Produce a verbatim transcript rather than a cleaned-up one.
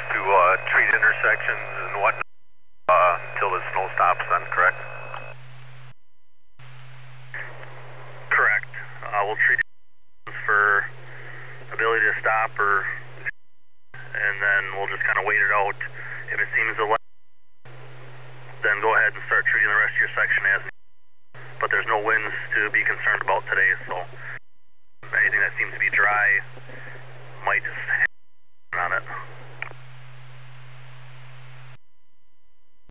to uh, treat intersections and whatnot uh, until the snow stops then, correct? Correct. Uh, we'll treat it for ability to stop, or and then we'll just kind of wait it out. If it seems to let, then go ahead and start treating the rest of your section as. But there's no winds to be concerned about today, so